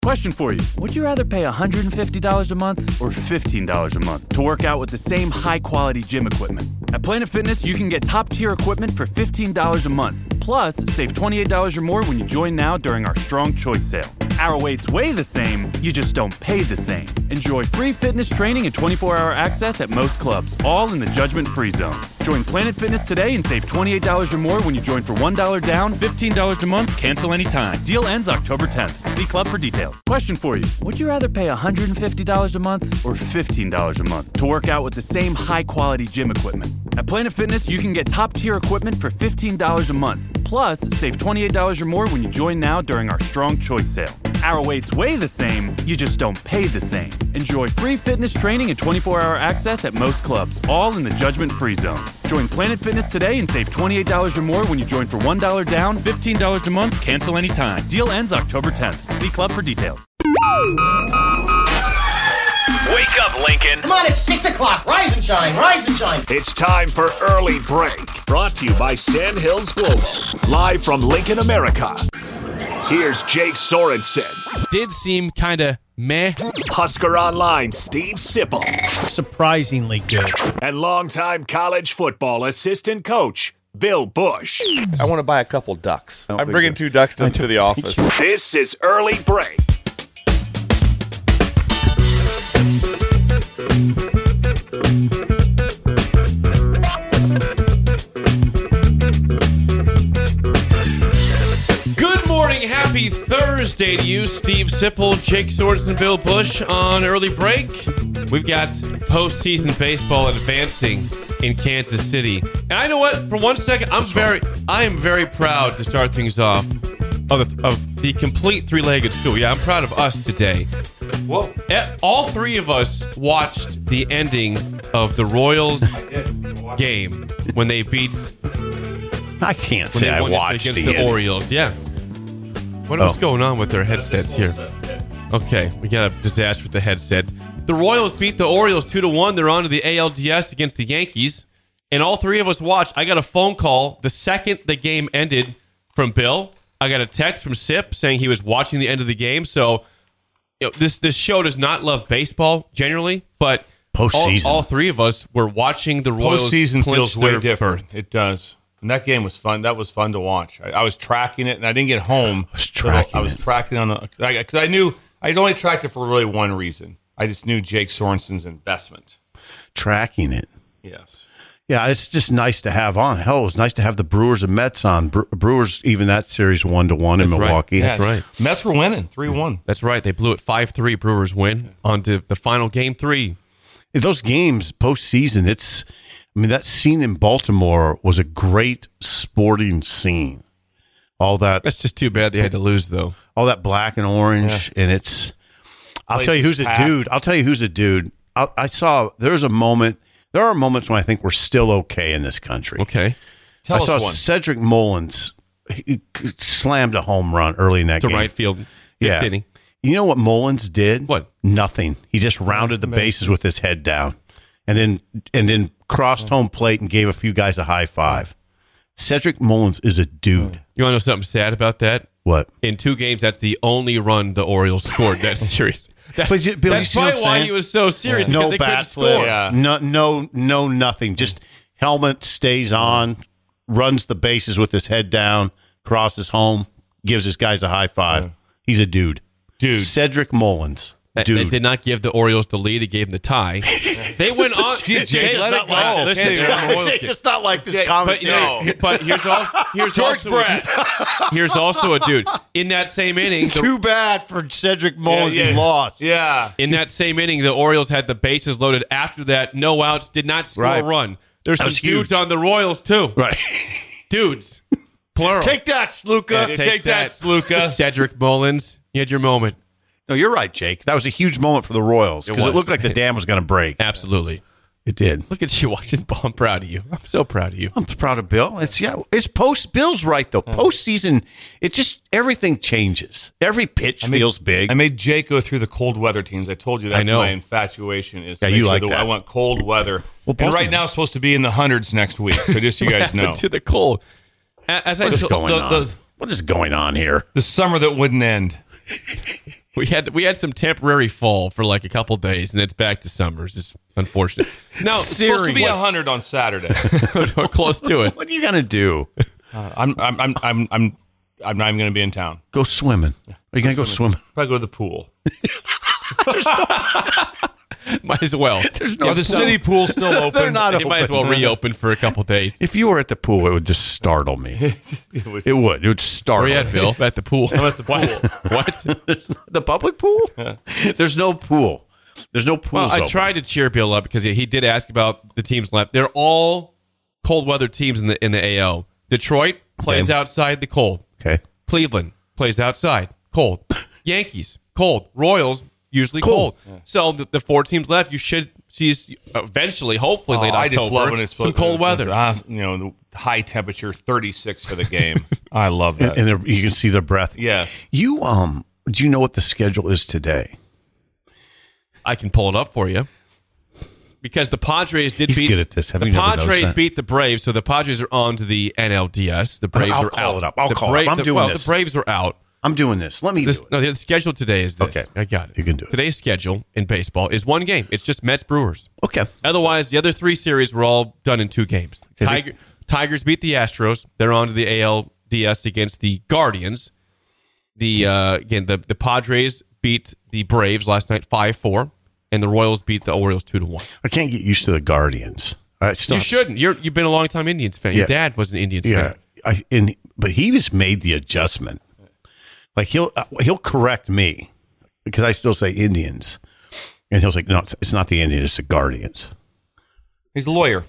Question for you. Would you rather pay $150 a month or $15 a month to work out with the same high-quality gym equipment? At Planet Fitness, you can get top-tier equipment for $15 a month. Plus, save $28 or more when you join now during our Strong Choice sale. Our weights weigh the same, you just don't pay the same. Enjoy free fitness training and 24-hour access at most clubs, all in the judgment-free zone. Join Planet Fitness today and save $28 or more when you join for $1 down, $15 a month, cancel anytime. Deal ends October 10th. See club for details. Question for you. Would you rather pay $150 a month or $15 a month to work out with the same high-quality gym equipment? At Planet Fitness, you can get top-tier equipment for $15 a month. Plus, save $28 or more when you join now during our Strong Choice sale. Our weights weigh the same, you just don't pay the same. Enjoy free fitness training and 24-hour access at most clubs, all in the judgment-free zone. Join Planet Fitness today and save $28 or more when you join for $1 down, $15 a month, cancel anytime. Deal ends October 10th. See club for details. Wake up, Lincoln. Come on, it's 6 o'clock. Rise and shine, rise and shine. It's time for Early Break. Brought to you by Sandhills Global. Live from Lincoln, America. Here's Jake Sorensen. Did seem kind of meh. Husker Online, Steve Sipple. Surprisingly good. And longtime college football assistant coach, Bill Bush. I want to buy a couple ducks. I'm bringing 2 ducks to the office. This is Early Break. Good morning, happy Thursday to you, Steve Sipple, Jake Sorensen, Bill Bush on Early Break. We've got postseason baseball advancing in Kansas City. And I know what? For 1 second, I am very proud to start things off of the complete three-legged stool. Yeah, I'm proud of us today. Well, all three of us watched the ending of the Royals game when they beat. I can't say I watched against the Orioles. Yeah. What's going on with their headsets here? Okay, we got a disaster with the headsets. The Royals beat the Orioles 2-1. They're on to the ALDS against the Yankees. And all three of us watched. I got a phone call the second the game ended from Bill. I got a text from Sip saying he was watching the end of the game. So this show does not love baseball generally, but postseason. All three of us were watching the Royals. Postseason feels way different. Berth. It does. And that game was fun. That was fun to watch. I was tracking it, and I didn't get home. I was tracking on the because I knew I'd only tracked it for really one reason. I just knew Jake Sorensen's investment. Tracking it. Yes. Yeah, it's just nice to have on. Hell, it was nice to have the Brewers and Mets on. Brewers, even that series 1-1 in Milwaukee. That's right. Mets were winning 3-1. That's right. They blew it 5-3. Brewers win on to the final game 3. Those games postseason, that scene in Baltimore was a great sporting scene. All that. That's just too bad they had to lose, though. All that black and orange, and it's. I'll tell you who's a dude. I saw. There's a moment. There are moments when I think we're still okay in this country. Okay. I saw Cedric Mullins. He slammed a home run early in that game. To right field. Yeah. Inning. You know what Mullins did? What? Nothing. He just rounded the bases with his head down, and then crossed home plate and gave a few guys a high five. Cedric Mullins is a dude. You want to know something sad about that? What? In 2 games, that's the only run the Orioles scored that series. That's probably why he was so serious, because they couldn't score. Yeah. No, nothing. Just helmet stays on, runs the bases with his head down, crosses home, gives his guys a high five. He's a dude. Cedric Mullins. Dude. They did not give the Orioles the lead. It gave them the tie. They went on. Jay let it go. It's not like this commentary. But here's also a dude. In that same inning. Too bad for Cedric Mullins. He lost. Yeah. In that same inning, the Orioles had the bases loaded. After that, no outs, did not score a run. There's some dudes on the Royals, too. Right. Dudes. Plural. Take that, Sluka. Yeah, take that, Sluka. Cedric Mullins, you had your moment. No, you're right, Jake. That was a huge moment for the Royals because it looked like the dam was going to break. Absolutely. It did. Look at you watching ball. I'm proud of you. I'm so proud of you. I'm proud of Bill. It's post. Bill's right, though. Postseason, it just, everything changes. Every pitch feels big. I made Jake go through the cold weather teams. I told you that's my infatuation. Is you like that. I want cold weather. Well, and right now it's supposed to be in the hundreds next week. So just so you guys know. To the cold. What is going on here? The summer that wouldn't end. We had some temporary fall for like a couple days, and it's back to summer. It's just unfortunate. No, It's supposed to be 100 on Saturday. or close to it. What are you gonna do? I'm not even going to be in town. Go swimming. Are you gonna go swimming? Probably go to the pool. Might as well. There's no The city pool's still open. They're not It might as well reopen for a couple days. If you were at the pool, it would just startle me. It would. It would startle Where you at, me. Bill? At the pool. I'm at the pool. What? The public pool? There's no pool. There's no pool. Well, I tried to cheer Bill up because he did ask about the teams left. They're all cold weather teams in the AL. Detroit plays outside the cold. Okay. Cleveland plays outside cold. Yankees cold. Royals usually cold. So the 4 teams left, you should see eventually, hopefully late October, I just love when it's some cold weather. The high temperature, 36 for the game. I love that. And you can see their breath. Yes. You do you know what the schedule is today? I can pull it up for you. Because the Padres did He's beat good at this. Have the you never noticed Padres that? beat the Braves, so the Padres are on to the NLDS. The Braves I'll are call out. it up. I'll The call it up. I'm doing this. The Braves are out. I'm doing this. Let me do it. No, the schedule today is this. Okay. I got it. You can do it. Today's schedule in baseball is one game. It's just Mets Brewers. Okay. Otherwise, the other 3 series were all done in 2 games. Tigers beat the Astros. They're on to the ALDS against the Guardians. The Padres beat the Braves last night 5-4, and the Royals beat the Orioles 2-1. I can't get used to the Guardians. I still You shouldn't. You've been a long time Indians fan. Your dad was an Indians Yeah. fan. But he was made the adjustment. Like he'll correct me because I still say Indians, and he'll say no, it's not the Indians, it's the Guardians. He's a lawyer.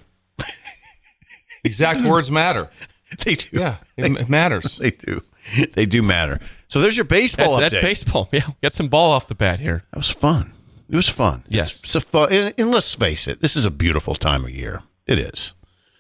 Exact words matter. They do. Yeah, it matters. They do. They do matter. So there's your baseball That's update. baseball. Yeah, get some ball off the bat here. That was fun. It was fun. Yes. It's a fun. And let's face it, this is a beautiful time of year. It is.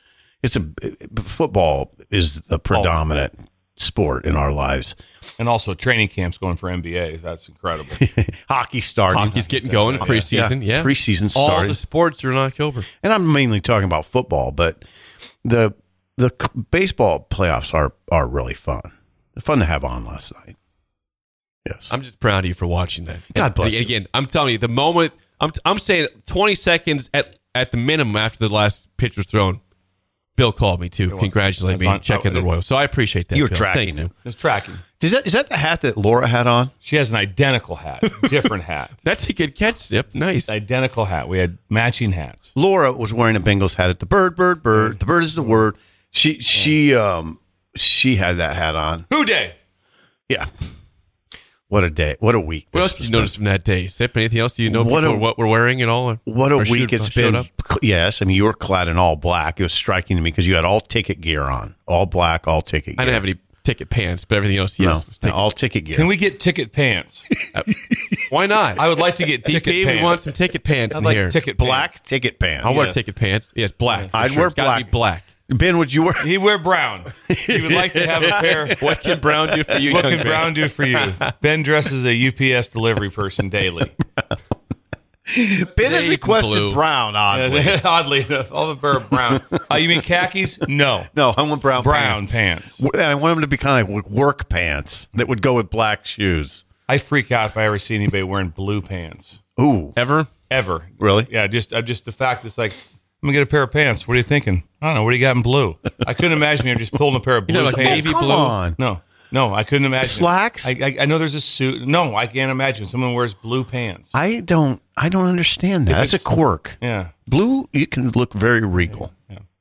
Football is the predominant sport in our lives. And also training camps going for NBA. That's incredible. Hockey starting. Hockey's getting going. Preseason. Yeah. Preseason All starting. the sports are in October. And I'm mainly talking about football, but the baseball playoffs are really fun. They're fun to have on last night. Yes. I'm just proud of you for watching that. God bless you. Again, I'm telling you, the moment I'm saying 20 seconds at the minimum after the last pitch was thrown, Bill called me to congratulate me and check in the Royals. So I appreciate that. You were Bill. tracking Thank you. him. Just tracking. Is that the hat that Laura had on? She has an identical hat. Different hat. That's a good catch, Zip. Nice. Identical hat. We had matching hats. Laura was wearing a Bengals hat at the bird. The bird is the word. She had that hat on. Who day? Yeah. What a day. What a week. What else did you notice from that day? Zip, anything else? Do you know what we're wearing at all? What a Or week it's showed been. up? Yes. I mean, you were clad in all black. It was striking to me because you had all ticket gear on. All black, all ticket gear. I didn't have any ticket pants, but everything else, yes. No, all ticket gear. Can we get ticket pants? Why not? I would like to get ticket DP, pants. we want some ticket pants I'd in like here. ticket black pants. ticket pants. I'll wear Yes. ticket pants. Yes, black. for I'd sure. wear It's gotta be black. Ben, would you wear? He'd wear brown. He would like to have a pair. What can Brown do for you? What young can man? Brown do for you? Ben dresses a UPS delivery person daily. Ben has Days in requested blue. brown, oddly. Oddly enough, all the pair of brown. You mean khakis? No. No, I want brown pants. And I want them to be kind of like work pants that would go with black shoes. I freak out if I ever see anybody wearing blue pants. Ooh. Ever? Ever. Really? Yeah, just the fact it's like, I'm going to get a pair of pants. What are you thinking? I don't know. What do you got in blue? I couldn't imagine you're just pulling a pair of blue like pants. navy Come blue? on. No, I couldn't imagine. Slacks? I know there's a suit. No, I can't imagine someone wears blue pants. I don't understand that. That's a quirk. Yeah. Blue, you can look very regal.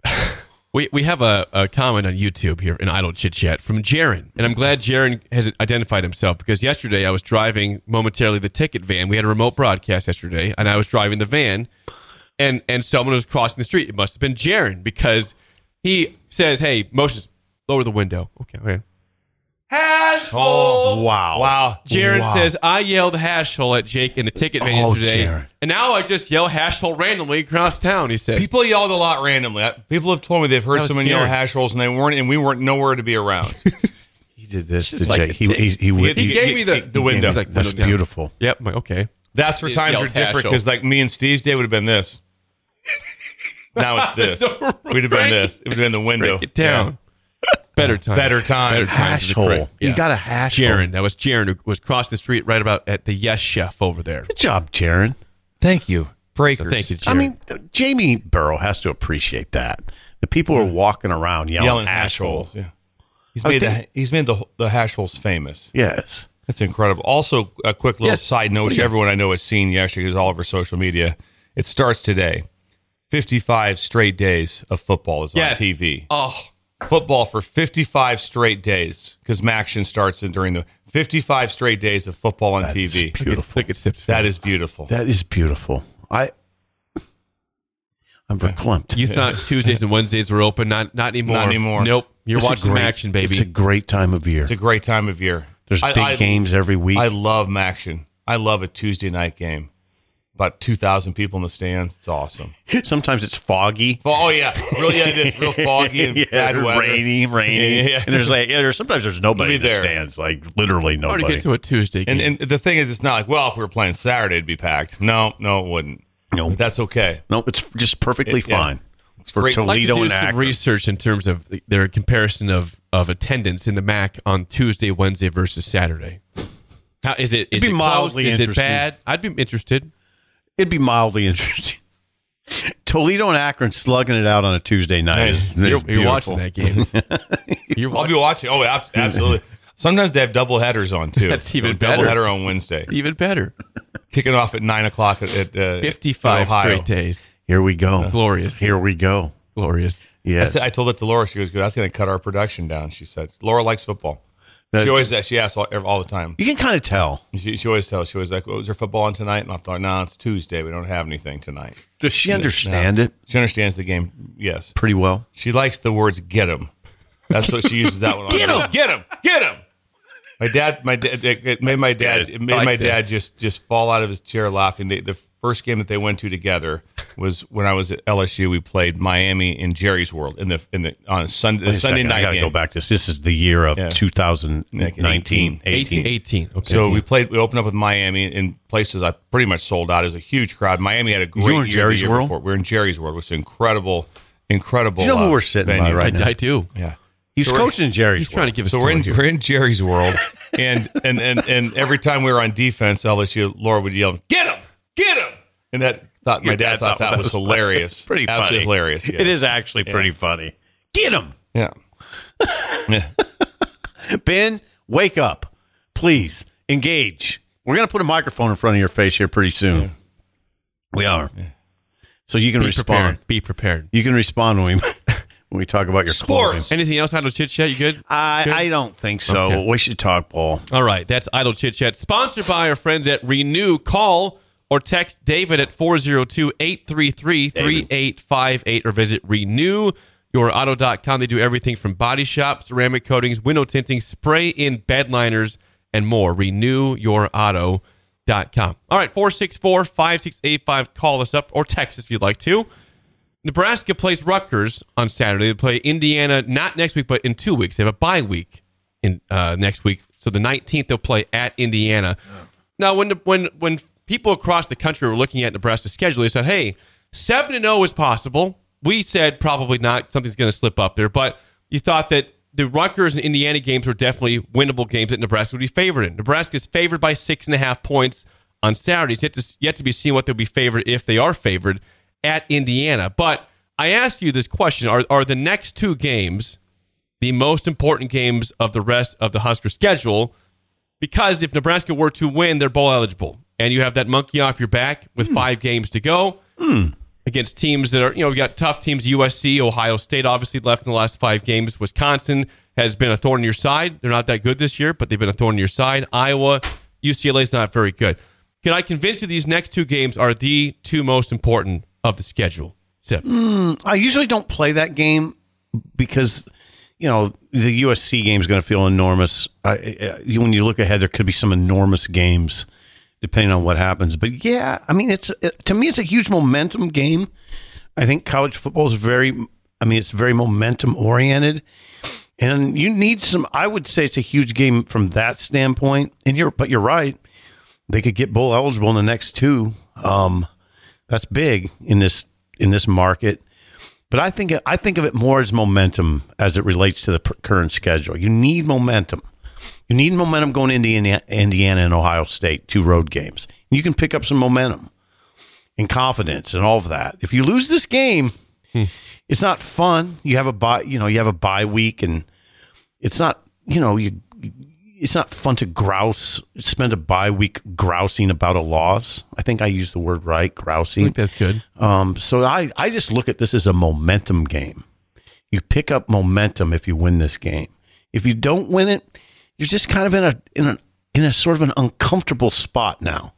We have a comment on YouTube here in Idle Chit Chat from Jaron, and I'm glad Jaron has identified himself because yesterday I was driving momentarily the ticket van. We had a remote broadcast yesterday, and I was driving the van, and someone was crossing the street. It must have been Jaron because he says, "Hey, motions, lower the window." Okay. Hash hole. Wow. Jaron says, I yelled hash hole at Jake in the ticket van Oh, yesterday, Jaron. and now I just yell hash hole randomly across town. He says, People yelled a lot randomly. People have told me they've That heard was someone yell Jaron. hash holes and we weren't nowhere to be around. He did this Just to like Jake. a He tick. He gave me the window. He's like, That's window down. beautiful. Yep. I'm like, okay. That's where He times yelled are different hash because hole. like me and Steve's day would have been this. Now it's this. We'd have been this. It would have been the window. Break it down. Better time. Hash hole. You got a hash hole. Jaron. That was Jaron who was crossing the street right about at the Yes Chef over there. Good job, Jaron. Thank you. Breakers. So thank you, Jaron. I mean, Jamie Burrow has to appreciate that. The people are walking around yelling hash holes. Yeah. He's made the hash holes famous. Yes. That's incredible. Also, a quick little side note, which everyone I know has seen yesterday because all over social media. It starts today. 55 straight days of football is on TV. Oh. Football for 55 straight days because MACtion starts during the 55 straight days of football on TV. Beautiful. Look at Sip's face. That is beautiful. That is beautiful. I'm verklempt. You thought Tuesdays and Wednesdays were open. Not anymore. Not anymore. Nope. You're watching MACtion, baby. It's a great time of year. It's a great time of year. There's big games every week. I love MACtion. I love a Tuesday night game. About 2,000 people in the stands. It's awesome. Sometimes it's foggy. Oh, yeah. It is real foggy and bad weather. Rainy. Yeah. And sometimes there's nobody in the stands. Like, literally nobody. Hard to get to a Tuesday game. And the thing is, it's not like, well, if we were playing Saturday, it'd be packed. No, it wouldn't. No. But that's okay. No, it's just perfectly fine. It's for great. Toledo I'd like to do and some Akron. research in terms of their comparison of attendance in the MAC on Tuesday, Wednesday versus Saturday. How is it? Is It'd be it mildly close? Is it interesting. bad? I'd be interested. It'd be mildly interesting. Toledo and Akron slugging it out on a Tuesday night. You're watching that game. I'll be watching. Oh, absolutely. Sometimes they have double headers on, too. That's even Double better. header on Wednesday. Even better. Kicking off at 9 o'clock at 55 Ohio. straight days. Here we go. Glorious. Here we go. Glorious. Yes. I told it to Laura. She goes, that's going to cut our production down. She said, Laura likes football. She asks all the time. You can kind of tell. She always tells. She was like, "Was there football on tonight?" And I thought, "No, it's Tuesday. We don't have anything tonight." Does she understand it? She understands the game. Yes, pretty well. She likes the words "get 'em." That's what she uses that one on. Get 'em, get 'em, get 'em. It made my dad just fall out of his chair laughing. The first game that they went to together was when I was at LSU. We played Miami in Jerry's World on Sunday night. I got to go back to this. This is the year of 2019, 18. Okay. So we opened up with Miami in places I pretty much sold out. It was a huge crowd. Miami had a great year. You were in year Jerry's World? before. We were in Jerry's World. It was incredible. Do you know who we're sitting by right now? I do. Yeah. He's coaching in Jerry's He's trying to give us. So we're in Jerry's World, and every time we were on defense, LSU, Laura would yell, "Get him! Get him!" And my dad thought that was hilarious. Pretty funny. Absolutely hilarious. Yeah. It is actually pretty funny. Get him! Yeah. Ben, wake up. Please, engage. We're going to put a microphone in front of your face here pretty soon. Yeah. We are. Yeah. So you can respond. Be prepared. You can respond when we talk about your sports. clothing. Anything else? Idle Chit Chat? You good? I don't think so. Okay. We should talk ball. All right. That's Idle Chit Chat. Sponsored by our friends at Renew. Call or text David at 402-833-3858 or visit renewyourauto.com. They do everything from body shop, ceramic coatings, window tinting, spray-in bed liners, and more. renewyourauto.com. All right, 464-5685. Call us up or text us if you'd like to. Nebraska plays Rutgers on Saturday. They play Indiana not next week, but in 2 weeks. They have a bye week in next week. So the 19th they'll play at Indiana. Yeah. Now, when people across the country were looking at Nebraska's schedule, they said, "Hey, 7-0 is possible." We said probably not. Something's going to slip up there, but you thought that the Rutgers and Indiana games were definitely winnable games that Nebraska would be favored in. Nebraska is favored by 6.5 points on Saturdays. Yet to be seen what they'll be favored if they are favored at Indiana. But I asked you this question. Are the next two games the most important games of the rest of the Husker schedule? Because if Nebraska were to win, they're bowl eligible. And you have that monkey off your back with 5 games to go against teams that are, we got tough teams, USC, Ohio State, obviously left in the last 5 games. Wisconsin has been a thorn in your side. They're not that good this year, but they've been a thorn in your side. Iowa, UCLA's not very good. Can I convince you these next 2 games are the 2 most important of the schedule? Sip. I usually don't play that game because, the USC game is going to feel enormous. When you look ahead, there could be some enormous games depending on what happens. But yeah, I mean, to me, it's a huge momentum game. I think college football is it's very momentum oriented. And you need I would say it's a huge game from that standpoint. But you're right. They could get bowl eligible in the next 2. That's big in this market. But I think of it more as momentum as it relates to the current schedule. You need momentum. You need momentum going into Indiana and Ohio State, 2 road games. You can pick up some momentum and confidence and all of that. If you lose this game, it's not fun. You have a bye week, and it's not, it's not fun to spend a bye week grousing about a loss. I think I used the word right, grousing. I think that's good. So I just look at this as a momentum game. You pick up momentum if you win this game. If you don't win it, you're just kind of in a sort of an uncomfortable spot now.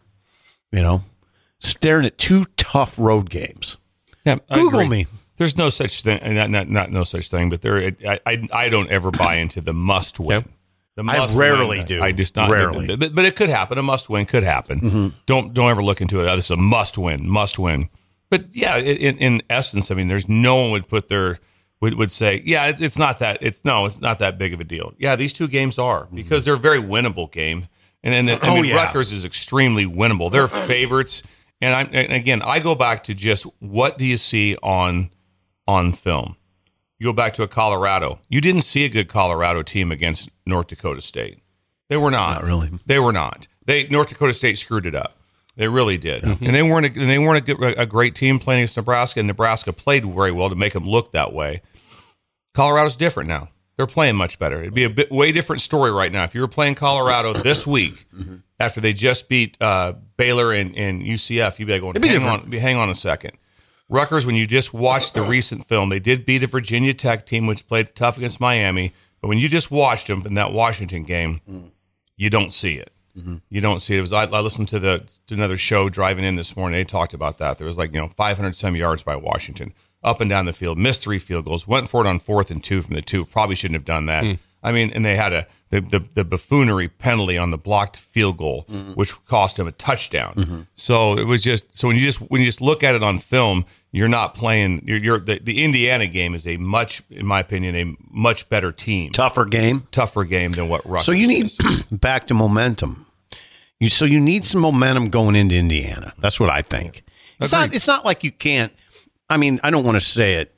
Staring at 2 tough road games. Yeah, Google me. There's no such thing, not no such thing, but I don't ever buy into the must win. Yep. I rarely do. I just not rarely, but it could happen. A must win could happen. Mm-hmm. Don't ever look into it. This is a must win. But yeah, in essence, I mean, there's no one would say, yeah, it's not that. It's not that big of a deal. Yeah, these 2 games are, because they're a very winnable game, and Rutgers is extremely winnable. They're favorites, and again, I go back to just what do you see on film. You go back to a Colorado. You didn't see a good Colorado team against North Dakota State. They were not. Not really. They were not. North Dakota State screwed it up. They really did. Mm-hmm. And they weren't a great team playing against Nebraska, and Nebraska played very well to make them look that way. Colorado's different now. They're playing much better. It'd be a way different story right now. If you were playing Colorado this week after they just beat Baylor and UCF, you'd be like, hang on a second. Rutgers, when you just watched the recent film, they did beat a Virginia Tech team, which played tough against Miami. But when you just watched them in that Washington game, you don't see it. Mm-hmm. You don't see it. I listened to another show driving in this morning. They talked about that. There was 500 some yards by Washington up and down the field, missed 3 field goals, went for it on 4th and 2 from the 2. Probably shouldn't have done that. I mean, and they had the buffoonery penalty on the blocked field goal, which cost him a touchdown. So it was just when you just look at it on film, you're not playing. The Indiana game is in my opinion, a much better team, tougher game than what Rutgers. So you need back to momentum. You need some momentum going into Indiana. That's what I think. It's not like you can't. I mean, I don't want to say it.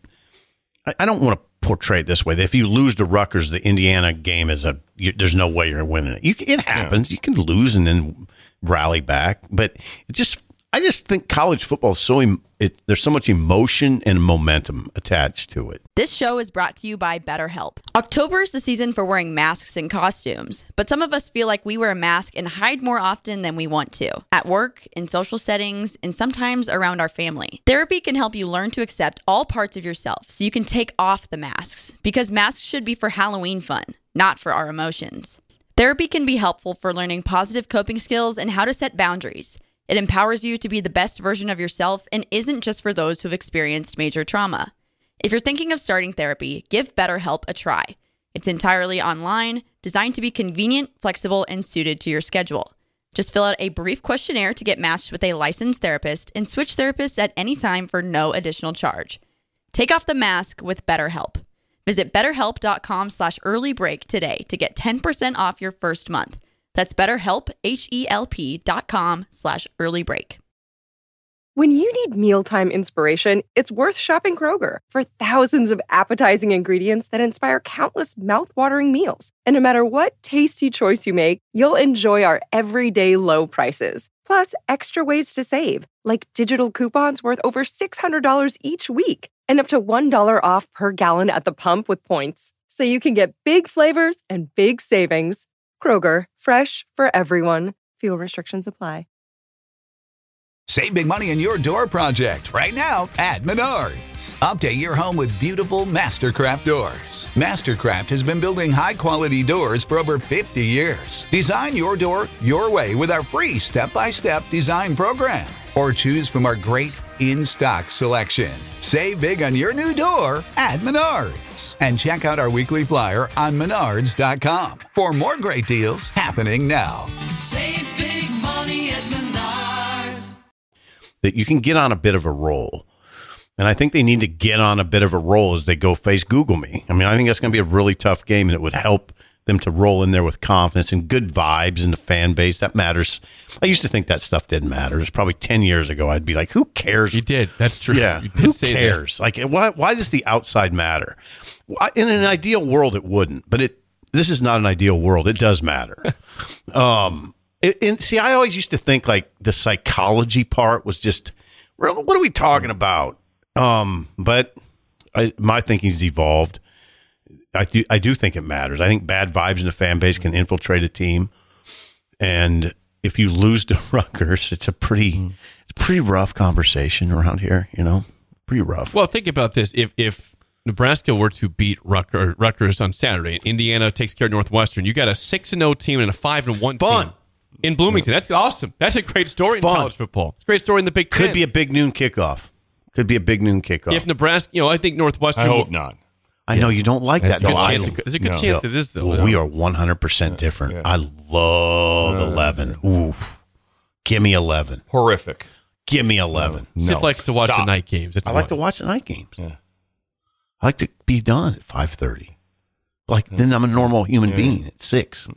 I don't want to portray it this way. That if you lose to Rutgers, the Indiana game there's no way you're winning it. It happens. You can lose and then rally back, but I just think college football is there's so much emotion and momentum attached to it. This show is brought to you by BetterHelp. October is the season for wearing masks and costumes, but some of us feel like we wear a mask and hide more often than we want to. At work, in social settings, and sometimes around our family. Therapy can help you learn to accept all parts of yourself so you can take off the masks, because masks should be for Halloween fun, not for our emotions. Therapy can be helpful for learning positive coping skills and how to set boundaries. It empowers you to be the best version of yourself and isn't just for those who've experienced major trauma. If you're thinking of starting therapy, give BetterHelp a try. It's entirely online, designed to be convenient, flexible, and suited to your schedule. Just fill out a brief questionnaire to get matched with a licensed therapist and switch therapists at any time for no additional charge. Take off the mask with BetterHelp. Visit BetterHelp.com/earlybreak today to get 10% off your first month. That's BetterHelp, HELP.com/earlybreak. When you need mealtime inspiration, it's worth shopping Kroger for thousands of appetizing ingredients that inspire countless mouthwatering meals. And no matter what tasty choice you make, you'll enjoy our everyday low prices. Plus, extra ways to save, like digital coupons worth over $600 each week and up to $1 off per gallon at the pump with points. So you can get big flavors and big savings. Kroger, fresh for everyone. Fuel restrictions apply. Save big money in your door project right now at Menards. Update your home with beautiful Mastercraft doors. Mastercraft has been building high-quality doors for over 50 years. Design your door your way with our free step-by-step design program. Or choose from our great in-stock selection. Save big on your new door at Menards. And check out our weekly flyer on Menards.com for more great deals happening now. Save big money at Menards. That you can get on a bit of a roll. And I think they need to get on a bit of a roll as they go face Google Me. I mean, I think that's going to be a really tough game, and it would help them to roll in there with confidence and good vibes in the fan base. That matters. I used to think that stuff didn't matter. It was probably 10 years ago. I'd be like, who cares? You did. That's true. Yeah. You did Who say cares? Like, why does the outside matter? In an ideal world, it wouldn't. But this is not an ideal world. It does matter. See, I always used to think like the psychology part was just, what are we talking about? But my thinking's evolved. I do think it matters. I think bad vibes in the fan base can infiltrate a team, and if you lose to Rutgers, it's a pretty rough conversation around here. Pretty rough. Well, think about this: if Nebraska were to beat Rutgers on Saturday, and Indiana takes care of Northwestern, you got a 6-0 team and a 5-1 team in Bloomington. That's awesome. That's a great story in college football. It's a great story in the Big Ten. Could be a big noon kickoff. If Nebraska, I think Northwestern. I hope not. I know you don't like that. There's a good chance it is, though. Well, we are 100% different. Yeah. I love 11. Oof. Give me 11. Horrific. Give me 11. Sid likes to watch the night games. I like to watch the night games. Yeah. I like to be done at 5:30. Then I'm a normal human being at 6.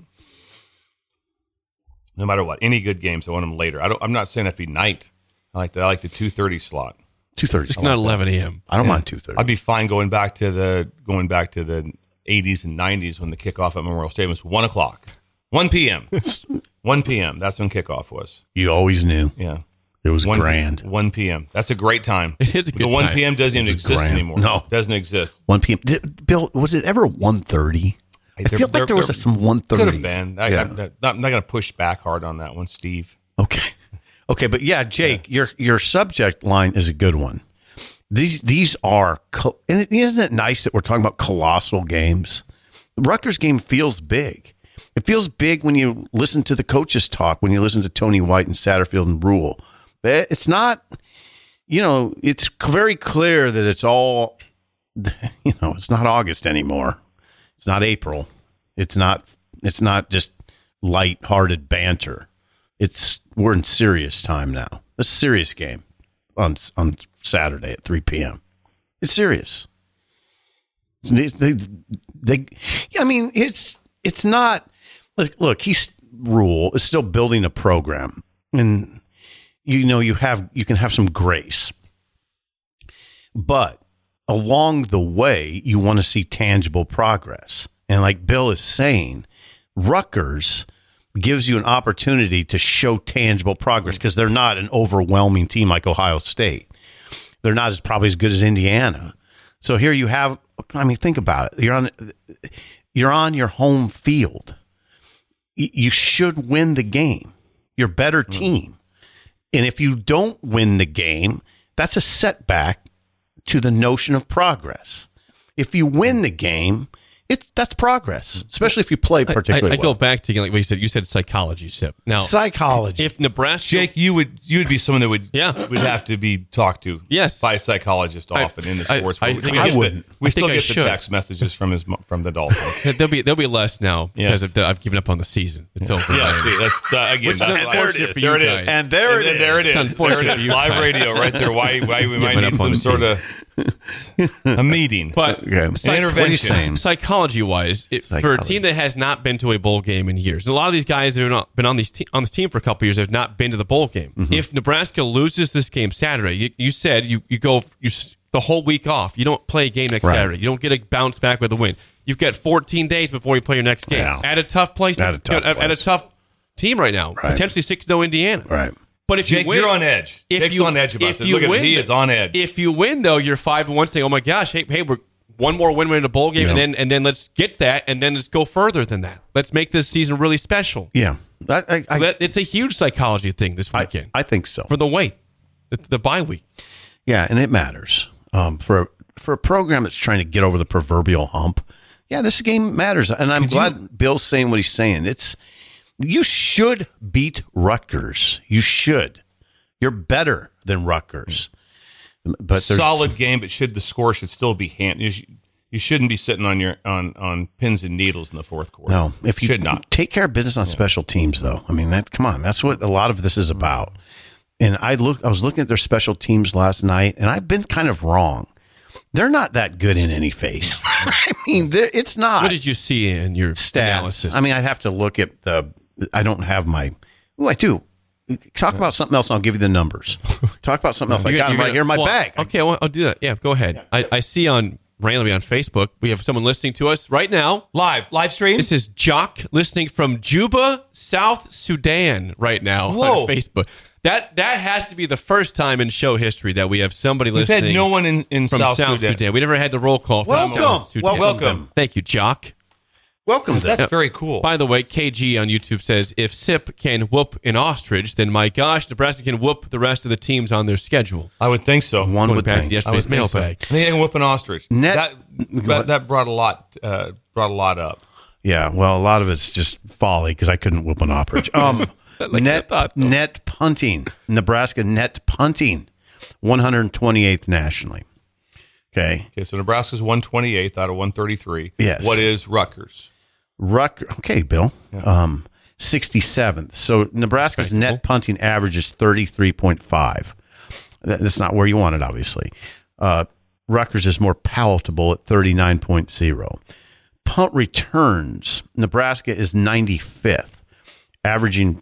No matter what, any good games, I want them later. I'm not saying it be night. I like the 2:30 slot. 2:30. It's not 11 a.m. I don't mind 2:30. I'd be fine going back to the 80s and 90s when the kickoff at Memorial Stadium was 1 o'clock, 1 p.m. 1 p.m. That's when kickoff was. You always knew. Yeah, it was grand. 1 p.m. That's a great time. It is a good time. The 1 p.m. doesn't even exist anymore. No, it doesn't exist. 1 p.m. Bill, was it ever 1:30? I feel like there was some 1:30. Could have been. I'm not going to push back hard on that one, Steve. Okay, but yeah, Jake, your subject line is a good one. These are, and isn't it nice that we're talking about colossal games? The Rutgers game feels big. It feels big when you listen to the coaches talk, when you listen to Tony White and Satterfield and Rule. It's not, it's very clear that it's all, it's not August anymore. It's not April. It's not just light-hearted banter. We're in serious time now. A serious game on Saturday at 3 p.m. It's serious. It's not. Look, Rule is still building a program, and you can have some grace, but along the way, you want to see tangible progress. And like Bill is saying, Rutgers gives you an opportunity to show tangible progress because they're not an overwhelming team like Ohio State. They're not probably as good as Indiana. So here you have, think about it. You're on your home field. You should win the game. You're a better team. And if you don't win the game, that's a setback to the notion of progress. If you win the game, that's progress, especially if you play particularly well. I go back to like what you said. You said psychology, Sip. Now, psychology. If Nebraska, Jake, you would be someone that would have to be talked to by a psychologist often in the sports world. I wouldn't. We still get the text messages from the Dolphins. There'll be less now because I've given up on the season. It's over. Yeah, see, that's again. There it is. And there it is. There it is. Live radio right there. Why we might need some sort of a meeting, but intervention. Psychology-wise, for a team that has not been to a bowl game in years, and a lot of these guys that have not been on this team for a couple years have not been to the bowl game. Mm-hmm. If Nebraska loses this game Saturday, you said you go the whole week off. You don't play a game next Saturday. You don't get a bounce back with a win. You've got 14 days before you play your next game at a tough place. At a tough team right now. Right. Potentially 6-0 Indiana. Right. But if Jake, you win, you're on edge. Jake's on edge about this. Look at him. He is on edge. If you win, though, you're 5-1 saying, oh, my gosh, hey, we're one more win in a bowl game, and then let's get that, and then let's go further than that. Let's make this season really special. Yeah. It's a huge psychology thing this weekend. I think so. For the wait, the bye week. Yeah, and it matters. For a program that's trying to get over the proverbial hump, this game matters. And I'm glad Bill's saying what he's saying. You should beat Rutgers. You should. You're better than Rutgers. But solid game, but the score should still be you shouldn't be sitting on pins and needles in the fourth quarter. No, if you should not take care of business on special teams, though. I mean, that's what a lot of this is about. And I was looking at their special teams last night, and I've been kind of wrong. They're not that good in any phase. I mean, it's not. What did you see in your stats? Analysis? I mean, I'd have to look at I don't have my. Oh, I do. Talk about something else, and I'll give you the numbers. Talk about something else. I got them right here in my bag. Okay, I'll do that. Yeah, go ahead. I see randomly on Facebook, we have someone listening to us right now. Live stream? This is Jock listening from Juba, South Sudan right now Whoa. on Facebook. That has to be the first time in show history that we have somebody listening. We've had no one in from South Sudan. We never had the roll call from South Sudan. Welcome. Thank you, Jock. Welcome. That's very cool. By the way, KG on YouTube says, if SIP can whoop an ostrich, then my gosh, Nebraska can whoop the rest of the teams on their schedule. I would think so. One would think. Yesterday's mailbag. I think they can whoop an ostrich. That brought a lot up. Yeah, well, a lot of it's just folly because I couldn't whoop an ostrich. Net punting. Nebraska net punting, 128th nationally. Okay, so Nebraska's 128th out of 133. Yes. What is Rutgers? Okay, Bill. 67th. So Nebraska's net punting average is 33.5. That's not where you want it, obviously. Rutgers is more palatable at 39.0. Punt returns, Nebraska is 95th, averaging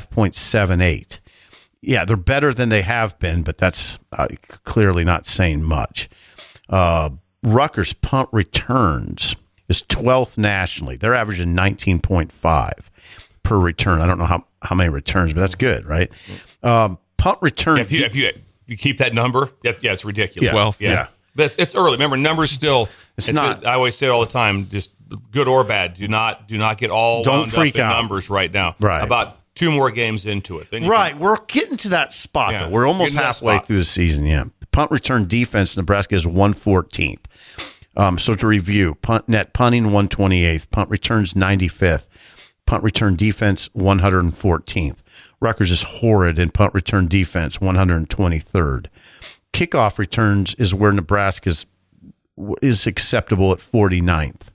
5.78. Yeah, they're better than they have been, but that's clearly not saying much. Rutgers punt returns is 12th nationally. They're averaging 19.5 per return. I don't know how many returns, but that's good, right? Punt return. If you keep that number, it's ridiculous. Yeah. 12. Yeah. But it's early. Remember, numbers still. It's not. I always say it all the time. Just good or bad. Do not get all wound up in numbers right now. Right. About 2 more games into it. Right. We're getting to that spot, though. We're almost halfway through the season, yeah. The punt return defense, Nebraska is 114th. So to review, net punting 128th, punt returns 95th, punt return defense 114th. Rutgers is horrid in punt return defense, 123rd. Kickoff returns is where Nebraska is acceptable at 49th.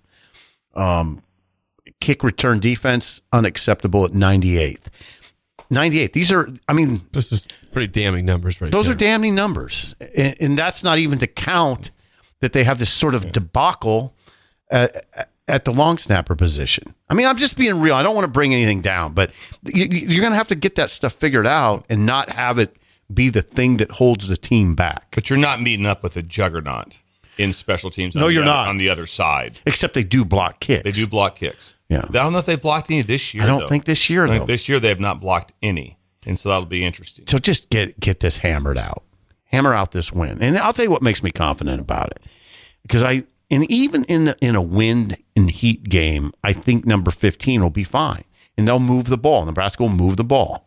Kick return defense, unacceptable at 98th. 98th. These are, this is pretty damning numbers right Those there. are damning numbers. And that's not even to count that they have this sort of debacle at the long snapper position. I'm just being real. I don't want to bring anything down, but you're going to have to get that stuff figured out and not have it be the thing that holds the team back. But you're not meeting up with a juggernaut in special teams. No, you're not. On the other side. Except they do block kicks. They do block kicks. Yeah. I don't know if they blocked any this year. I don't think this year, though. This year they have not blocked any. And so that'll be interesting. So just get this hammered out. Hammer out this win. And I'll tell you what makes me confident about it. Because even in a wind and heat game, I think number 15 will be fine. And they'll move the ball. Nebraska will move the ball.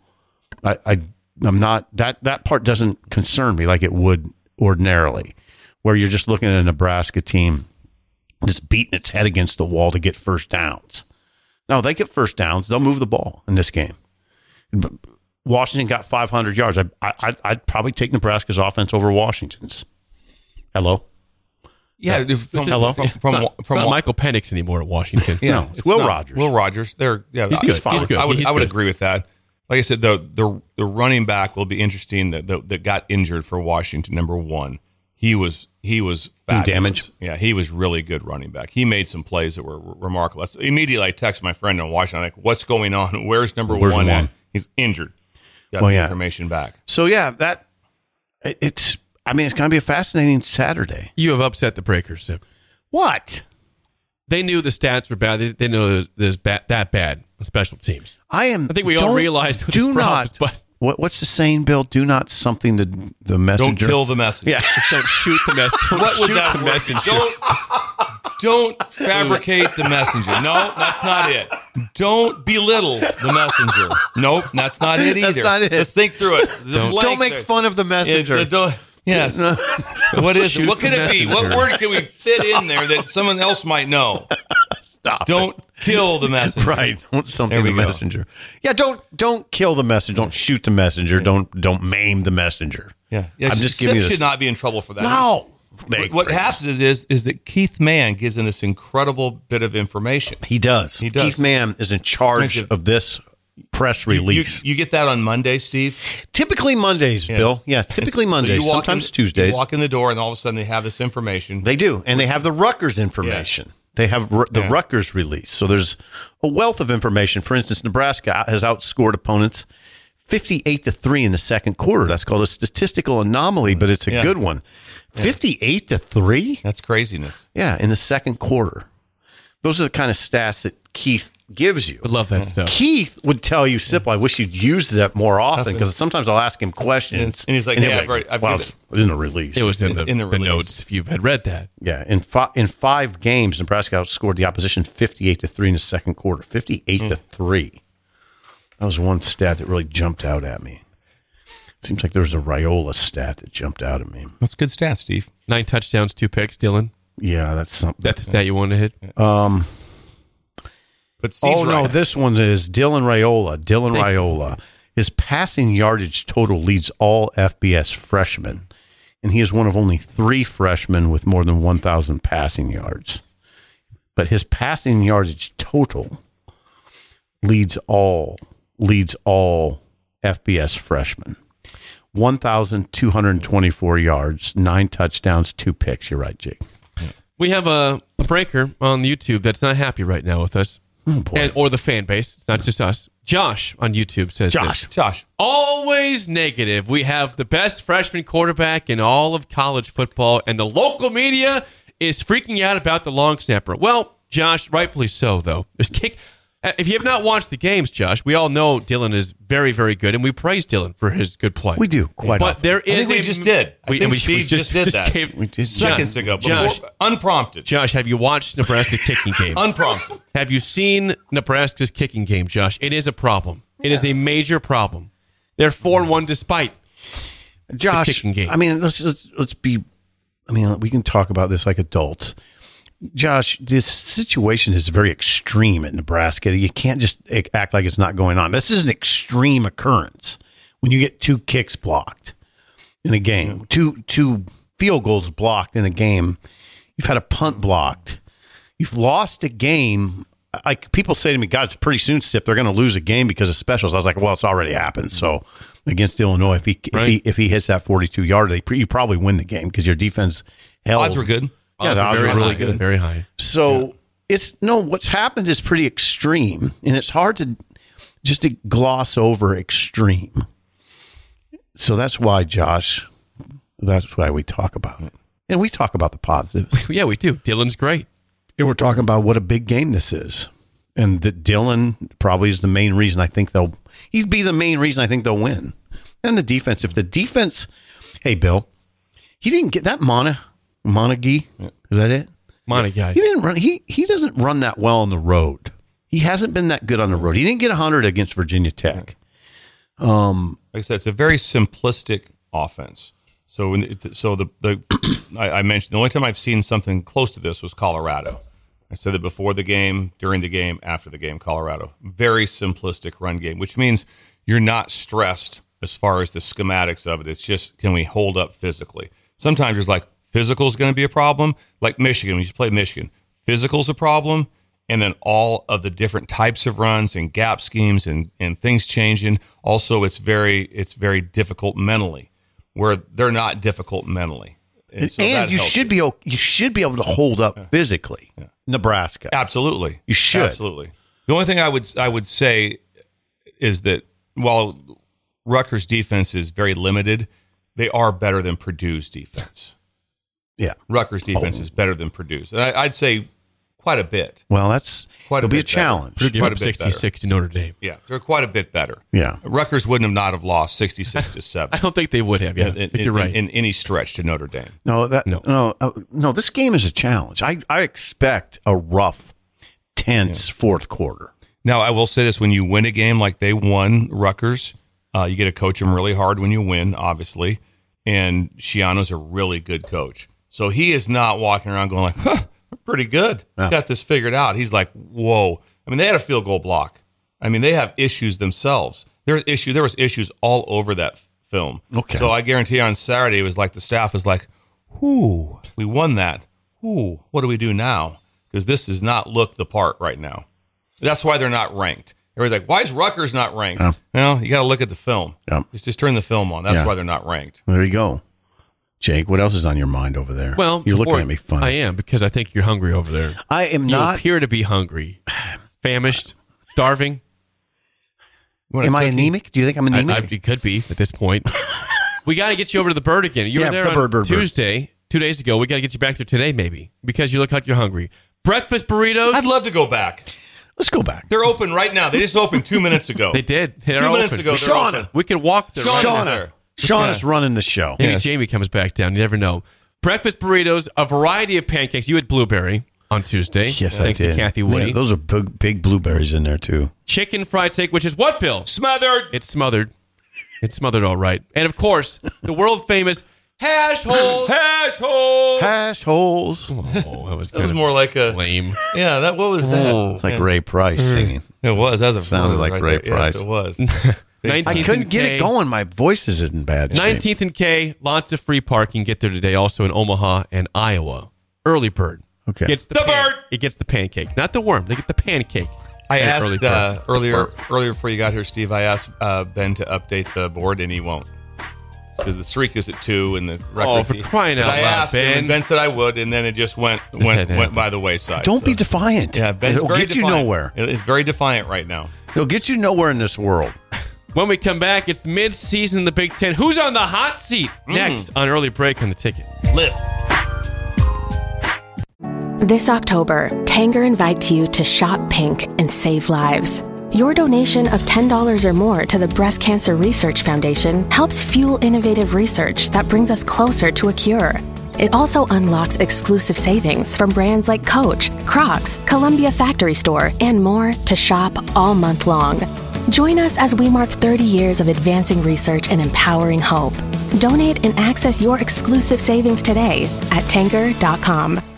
I'm not, that part doesn't concern me like it would ordinarily, where you're just looking at a Nebraska team just beating its head against the wall to get first downs. No, they get first downs. They'll move the ball in this game. Washington got 500 yards. I'd probably take Nebraska's offense over Washington's. Hello? Yeah. Hello? It's not Michael Penix anymore at Washington. No, it's Will Rogers. Will Rogers. He's good. He's good. I would agree with that. Like I said, the running back will be interesting that got injured for Washington. Number 1, he was fabulous. Damage. Yeah, he was really good running back. He made some plays that were remarkable. Immediately, I text my friend in Washington. I'm like, "What's going on? Where's number 1 at?" He's injured. Got the information back. So yeah, it's going to be a fascinating Saturday. You have upset the Breakers, Sip. What? They knew the stats were bad. They know there's that bad on special teams. I think we all realized. What's the saying, Bill? Do not something the messenger. Don't kill the messenger. Yeah. Just don't shoot the messenger. What would that messenger? Don't fabricate the messenger. No, that's not it. Don't belittle the messenger. Nope, that's not it either. That's not it. Let's think through it. Don't make fun of the messenger. Yes. What is it? What could it be? What word can we fit in there that someone else might know? Stop. Don't kill the messenger. Right. Don't something the messenger. Yeah. Don't kill the messenger. Don't shoot the messenger. Don't maim the messenger. Yeah. I'm just giving you this. Should not be in trouble for that. No. What happens is that Keith Mann gives him this incredible bit of information. He does. Keith Mann is in charge of this press release. You get that on Monday, Steve? Typically Mondays, Yes. Bill. Yeah, typically Mondays. So you walk Sometimes in- Tuesdays. You walk in the door, and all of a sudden they have this information. They do, and they have the Rutgers information. They have the Rutgers release. So there's a wealth of information. For instance, Nebraska has outscored opponents 58-3 in the second quarter. That's called a statistical anomaly, but it's a good one. 58-3? That's craziness. Yeah, in the second quarter. Those are the kind of stats that Keith gives you. Would love that stuff. Keith would tell you, Sipple, I wish you'd use that more often, because sometimes I'll ask him questions. And he's like, he'll yeah, be right. I've well, got it. it was in the release. It was in the the release. notes if you had read that. Yeah, in 5 games, Nebraska outscored the opposition 58-3 in the second quarter. 58-3. That was one stat that really jumped out at me. Seems like there was a Raiola stat that jumped out at me. That's a good stat, Steve. 9 touchdowns, 2 picks, Dylan. Yeah, that's something. That's the stat you wanted to hit. But Steve's no, right. this one is Dylan Raiola. His passing yardage total leads all FBS freshmen, and he is one of only 3 freshmen with more than 1,000 passing yards. But his passing yardage total leads all FBS freshmen. 1,224 yards, 9 touchdowns, 2 picks. You're right, Jake. We have a breaker on YouTube that's not happy right now with us. Oh, boy. Or the fan base. It's not just us. Josh on YouTube says this. Josh. Always negative. We have the best freshman quarterback in all of college football, and the local media is freaking out about the long snapper. Well, Josh, rightfully so, though. If you have not watched the games, Josh, we all know Dylan is very, very good, and we praise Dylan for his good play. We do, quite But often. there is we just did. I think Steve just did that. We did. Seconds ago. Josh, Unprompted. Josh, have you watched Nebraska's kicking game? Unprompted. Have you seen Nebraska's kicking game, Josh? It is a problem. It is a major problem. They're 4-1 despite Josh, the kicking game. I mean, let's be. I mean, we can talk about this like adults. Josh, this situation is very extreme at Nebraska. You can't just act like it's not going on. This is an extreme occurrence when you get 2 kicks blocked in a game, two field goals blocked in a game. You've had a punt blocked. You've lost a game. Like people say to me, God, pretty soon, Sip, they're going to lose a game because of specials. I was like, well, it's already happened. So against Illinois, if he hits that 42-yarder, you probably win the game because your defense held. Odds were good. Yeah, the odds were really good. Very high. So what's happened is pretty extreme, and it's hard to gloss over extreme. So that's why, Josh, that's why we talk about it. And we talk about the positives. Yeah, we do. Dylan's great. And we're talking about what a big game this is. And that Dylan probably is the main reason I think they'll win. And the defense. If the defense, hey, Bill, he didn't get that Monaghy, is that it? Monaghy. He didn't run. He doesn't run that well on the road. He hasn't been that good on the road. He didn't get 100 against Virginia Tech. Like I said, it's a very simplistic offense. So I mentioned the only time I've seen something close to this was Colorado. I said it before the game, during the game, after the game. Colorado, very simplistic run game, which means you're not stressed as far as the schematics of it. It's just, can we hold up physically? Sometimes there's like, physical is going to be a problem, like Michigan. When you play Michigan, physical is a problem, and then all of the different types of runs and gap schemes and things changing. Also, it's very difficult mentally, where they're not difficult mentally. And you should be able to hold up physically. Yeah. Nebraska, absolutely, you should. Absolutely. The only thing I would say is that while Rutgers' defense is very limited, they are better than Purdue's defense. Yeah, Rutgers' defense is better than Purdue's, and I'd say quite a bit. Well, it'll be a challenge. Purdue gave up 66 to Notre Dame. Yeah, they're quite a bit better. Yeah, Rutgers wouldn't have lost 66-7. I don't think they would have. Yeah, you're right. In any stretch to Notre Dame. No. This game is a challenge. I expect a rough, tense fourth quarter. Now, I will say this: when you win a game like they won, Rutgers, you get to coach them really hard when you win, obviously. And Schiano's a really good coach. So he is not walking around going like, huh, we're pretty good. Yeah. Got this figured out. He's like, whoa. I mean, they had a field goal block. I mean, they have issues themselves. There was issues all over that film. Okay. So I guarantee on Saturday, it was like the staff was like, whoo, we won that. Whoo, what do we do now? Because this does not look the part right now. That's why they're not ranked. Everybody's like, why is Rutgers not ranked? Yeah. Well, you got to look at the film. Yeah. Just turn the film on. That's Yeah. why they're not ranked. There you go. Jake, what else is on your mind over there? Well, you're looking at me funny. I am, because I think you're hungry over there. I am You not. appear to be hungry. Famished? Starving? Am I anemic? Do you think I'm anemic? It could be at this point. We got to get you over to the Bird again. You Yeah, were there the on Bird. Tuesday, 2 days ago. We got to get you back there today, maybe, because you look like you're hungry. Breakfast burritos? I'd love to go back. Let's go back. They're open right now. They just opened 2 minutes ago. They did. They're 2 minutes open. ago. they're Shauna. open. We could walk there. Shauna. Shauna's running the show. Maybe Yes. Jamie comes back down. You never know. Breakfast burritos, a variety of pancakes. You had blueberry on Tuesday. Yes, thanks I did. to Kathy Woody. Yeah, those are big blueberries in there, too. Chicken fried steak, which is what, Bill? Smothered. It's smothered. It's smothered all right. And, of course, the world-famous hash holes. Hash hole. Hash holes. Oh, that was, That was more like a lame. Yeah, what was that? It's like Ray Price singing. It was. That was a Sounded like right Ray there. Price. Yes, it was. 19th I couldn't and get K. it going. My voice is in bad shape. 19th and K, lots of free parking. Get there today. Also in Omaha and Iowa. Early Bird. Okay. Gets The bird! It gets the pancake. Not the worm. They get the pancake. I And asked Early Bird. earlier before you got here, Steve. I asked Ben to update the board, and he won't because the streak is at 2 and the record. Oh, for crying out I loud, asked him, Ben. and Ben said I would, and then it just went by the wayside. Don't be defiant. Yeah, Ben's It'll very get you defiant. nowhere. It's very defiant right now. It'll get you nowhere in this world. When we come back, it's mid-season in the Big Ten. Who's on the hot seat next on Early Break on the Ticket? List. This October, Tanger invites you to shop pink and save lives. Your donation of $10 or more to the Breast Cancer Research Foundation helps fuel innovative research that brings us closer to a cure. It also unlocks exclusive savings from brands like Coach, Crocs, Columbia Factory Store, and more to shop all month long. Join us as we mark 30 years of advancing research and empowering hope. Donate and access your exclusive savings today at Tanger.com.